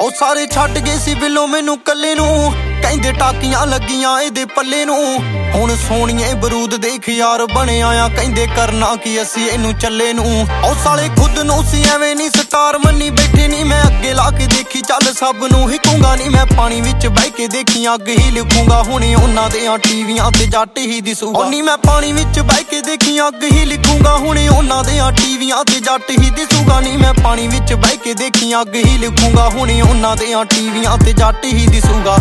ਉਹ ਸਾਰੇ ਛੱਡ ਗਏ ਸੀ ਬਿੱਲੋ ਮੈਨੂੰ ਕੱਲੇ ਨੂੰ, ਕਹਿੰਦੇ ਟਾਕੀਆਂ ਲੱਗੀਆਂ ਇਹਦੇ ਪੱਲੇ ਨੂੰ। ਹੁਣ ਸੋਹਣੀਏ ਬਰੂਦ ਦੇਖ ਯਾਰ ਬਣਿਆ ਆ, ਕਹਿੰਦੇ ਕਰਨਾ ਕੀ ਅਸੀਂ ਇਹਨੂੰ ਚੱਲੇ ਨੂੰ। ਉਹ ਸਾਲੇ ਖੁਦ ਨੂੰ ਸੀ ਐਵੇਂ ਨਹੀਂ ਸਟਾਰ ਮੰਨੀ ਬੈਠੇ ਨੀ, ਮੈਂ ਅੱਗੇ ਲਾ ਕੇ ਦੇਖੀ ਚੱਲ ਸਭ ਨੂੰ ਹਿਕੂੰਗਾ ਨੀ। ਮੈਂ ਪਾਣੀ ਵਿੱਚ ਬਹਿ ਕੇ ਦੇਖੀ ਅੱਗ ਹੀ ਲਿਖੂੰਗਾ, ਹੁਣੇ ਉਹਨਾਂ ਦੇ ਟੀਵੀਆਂ ਤੇ ਜੱਟ ਹੀ ਦਿਸੂਗਾ। ਨੀ ਮੈਂ ਪਾਣੀ ਵਿੱਚ ਬਹਿ ਕੇ ਦੇਖੀ ਅੱਗ ਹੀ ਲਿਖੂੰਗਾ, ਹੁਣੇ ਉਹਨਾਂ ਦੇ ਟੀਵੀਆਂ ਤੇ ਜੱਟ ਹੀ ਦਿਸੂਗਾ। ਨੀ ਮੈਂ ਪਾਣੀ ਵਿੱਚ ਬਹਿ ਕੇ ਦੇਖੀ ਅੱਗ ਹੀ ਲਿਖੂੰਗਾ, ਹੁਣੇ ਉਹਨਾਂ ਦੇ ਟੀਵੀਆਂ ਤੇ ਜੱਟ ਹੀ ਦਿਸੂਗਾ।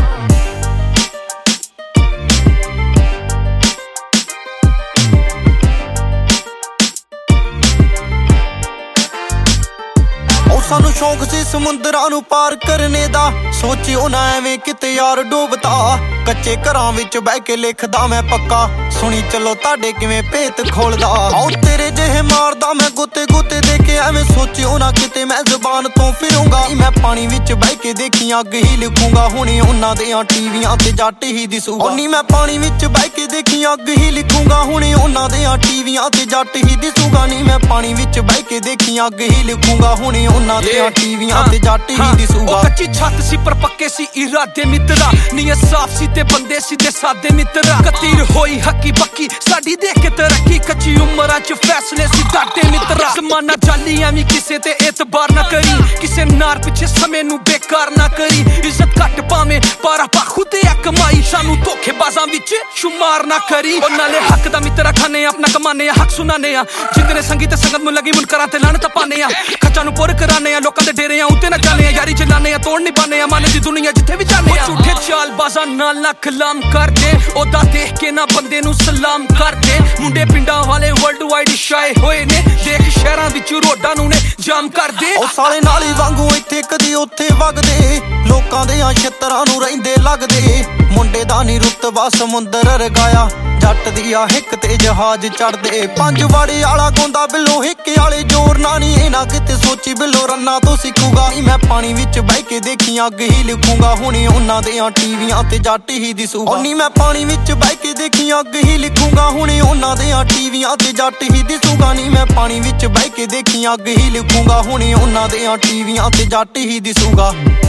ਸਾਨੂੰ ਸ਼ੌਂਕ ਸੀ ਸਮੁੰਦਰਾਂ ਨੂੰ ਪਾਰ ਕਰਨੇ ਦਾ, ਸੋਚਿਓ ਨਾ ਐਵੇਂ ਕਿਤੇ ਯਾਰ ਡੋਬਤਾ। ਕੱਚੇ ਘਰਾਂ ਵਿੱਚ ਬਹਿ ਕੇ ਲਿਖਦਾ ਮੈਂ ਪੱਕਾ, ਸੁਣੀ ਚੱਲੋ ਤੁਹਾਡੇ ਕਿਵੇਂ ਭੇਤ ਖੋਲਦਾ। ਆਓ ਤੇਰੇ ਜਿਹੇ ਮਾਰਦਾ ਮੈਂ ਗੋਤੇ ਗੋਤੇ ਦੇ ਕੇ, ਐਵੇਂ ਸੋਚਿਓ ਨਾ ਕਿਤੇ ਮੈਂ ਜ਼ੁਬਾਨ ਤੋਂ ਫਿਰੂੰਗਾ। ਮੈਂ ਪਾਣੀ ਵਿੱਚ ਬਹਿ ਕੇ ਦੇਖੀ ਅੱਗ ਹੀ ਲਿਖੂੰਗਾ, ਹੁਣੇ ਉਹਨਾਂ ਦੇ ਟੀਵੀਆਂ ਤੇ ਜੱਟ ਹੀ ਦਿਸੂਗਾ। ਨੀ ਮੈਂ ਪਾਣੀ ਵਿੱਚ ਬਹਿ ਕੇ ਦੇਖੀ ਅੱਗ ਹੀ ਲਿਖੂੰਗਾ, ਹੁਣੇ ਉਹਨਾਂ ਦੇ ਟੀਵੀਆਂ ਤੇ ਜੱਟ ਹੀ ਦਿਸੂਗਾ। ਨੀ ਮੈਂ ਪਾਣੀ ਵਿੱਚ ਬਹਿ ਕੇ ਦੇਖੀ ਅੱਗ ਹੀ ਲਿਖੂੰਗਾ, ਹੁਣੇ ਉਹਨਾਂ ਟੀਵੀਆਂ ਤੇ ਜੱਟ ਹੀ ਦਿਸੂਗਾ। ਉਹ ਕੱਚੀ ਛੱਤ ਸੀ ਪਰ ਪੱਕੇ ਸੀ ਇਰਾਦੇ ਮਿੱਤਰਾ, ਨੀਅਤ ਸਾਫ਼ ਸੀ ਤੇ ਬੰਦੇ ਸਿੱਧੇ ਸਾਦੇ ਮਿੱਤਰਾ। ਕਤੀਰ ਹੋਈ ਹੱਕੀ ਬੱਕੀ ਸਾਡੀ ਦੇਖ ਕੇ ਤਰੱਕੀ, ਕੱਚੀ ਉਮਰਾਂ ਚ ਫੈਸਲੇ ਸੀ ਡਾਟੇ ਮਿੱਤਰਾ। ਜ਼ਮਾਨਾ ਜਾਲੀ ਐਵੇਂ ਕਿਸੇ ਤੇ ਇਤਬਾਰ ਨਾ ਕਰੀ, ਕਿਸੇ ਨਾਰ ਪਿੱਛੇ ਸਮੇਂ ਨੂੰ ਬੇਕਾਰ ਨਾ ਕਰੀ। ਇੱਜ਼ਤ ਘੱਟ ਪਾਵੇਂ ਪਰ ਆਪਾਂ ਖੁਦ ਆ ਕਮਾਈ, ਸਾਨੂੰ ਧੋਖੇਬਾਜ਼ਾਂ ਵਿੱਚ ਸ਼ੁਮਾਰ ਨਾ ਕਰੀ। ਉਹ ਨਾਲੇ ਹੱਕ ਦਾ ਮਿੱਤਰਾ ਖਾਨੇ ਆਪਣਾ ਕਮਾਨੇ ਆ, ਹੱਕ ਸੁਣਾਨੇ ਆ। ਜਿੰਦਨੇ ਸੰਗੀ ਤੇ ਸੰਗਤ ਨੂੰ ਲੱਗੀ ਮੁਨਕਰਾਂ ਤੇ ਲਾਹਨਤ ਪਾਨੇ ਆ, ਖੱਚਾਂ ਨੂੰ ਪੁਰ ਕਰਾਨੇ ਆ, ਲੋਕਾਂ ਦੇ ਡੇਰਿਆਂ ਉੱਤੇ ਨਾ ਜਾਣੇ ਆ। ਯਾਰੀ ਚਲਾਨੇ ਆ ਤੋੜ ਨਹੀਂ ਪਾਨੇ ਆ, ਮਨ ਦੀ ਦੁਨੀਆ ਜਿੱਥੇ ਵੀ ਜਾਣੇ ਆ। ਝੂਠੇ ਚਾਲਬਾਜ਼ਾਂ ਨਾਲ ਨਾ ਕਲਾਮ ਕਰਦੇ, ਉਹਦਾ ਦੇਖ ਕੇ ਨਾ ਬੰਦੇ ਨੂੰ ਸਲਾਮ ਕਰਦੇ। ਮੁੰਡੇ ਪਿੰਡਾਂ ਵਾਲੇ ਵਰਲਡ ਵਾਈਡ ਛਾਏ ਹੋਏ ਨੇ, ਦੇਖ ਸ਼ਹਿਰਾਂ ਵਿੱਚ ਰੋਡਾਂ ਨੂੰ ਨੇ ਜਾਮ ਕਰਦੇ। ਉਹ ਸਾਲੇ ਨਾਲੀ ਵਾਂਗੂ ਇੱਥੇ ਕਦੀ ਉੱਥੇ ਵਗਦੇ, ਲੋਕਾਂ ਦੇ ਛਿੱਤਰਾਂ ਨੂੰ ਰਹਿੰਦੇ ਲੱਗਦੇ। ਮੁੰਡੇ ਦਾ ਨੀ ਰੁਤਬਾ ਸਮੁੰਦਰ ਰਗਾਇਆ, ਜੱਟ ਦੀ ਹਿੱਕ ਤੇ ਜਹਾਜ਼ ਚੜਦੇ। ਪੰਜ ਵਾੜੇ ਵਾਲਾ ਗਾਉਂਦਾ ਬਿੱਲੋ ਹਿੱਕ ਵਾਲੇ ਜ਼ੋਰ ਨਾ ਨੀ, ਇਹ ਨਾ ਕਿਤੇ ਸੋਚੀ ਬਿੱਲੋ ਰੰਨਾ ਤੋਂ ਸਿੱਖੂਗਾ। ਮੈਂ ਪਾਣੀ ਵਿੱਚ ਬਹਿ ਕੇ ਦੇਖੀ ਅੱਗ ਹੀ ਲਿਖੂੰਗਾ, ਹੁਣੇ ਉਹਨਾਂ ਦੇ ਟੀਵੀਆਂ ਤੇ ਜੱਟ ਹੀ ਦਿਸੂਗਾ। ਨੀ ਮੈਂ ਪਾਣੀ ਵਿੱਚ ਬਹਿ ਕੇ ਦੇਖੀ ਅੱਗ ਹੀ ਲਿਖੂੰਗਾ, ਹੁਣੇ ਉਹਨਾਂ ਦੇ ਟੀਵੀਆਂ ਤੇ ਜੱਟ ਹੀ ਦਿਸੂਗਾ। ਨੀ ਮੈਂ ਪਾਣੀ ਵਿੱਚ ਬਹਿ ਕੇ ਦੇਖੀ ਅੱਗ ਹੀ ਲਿਖੂੰਗਾ, ਹੁਣੇ ਉਹਨਾਂ ਦੇ ਟੀਵੀਆਂ ਤੇ ਜੱਟ ਹੀ ਦਿਸੂਗਾ।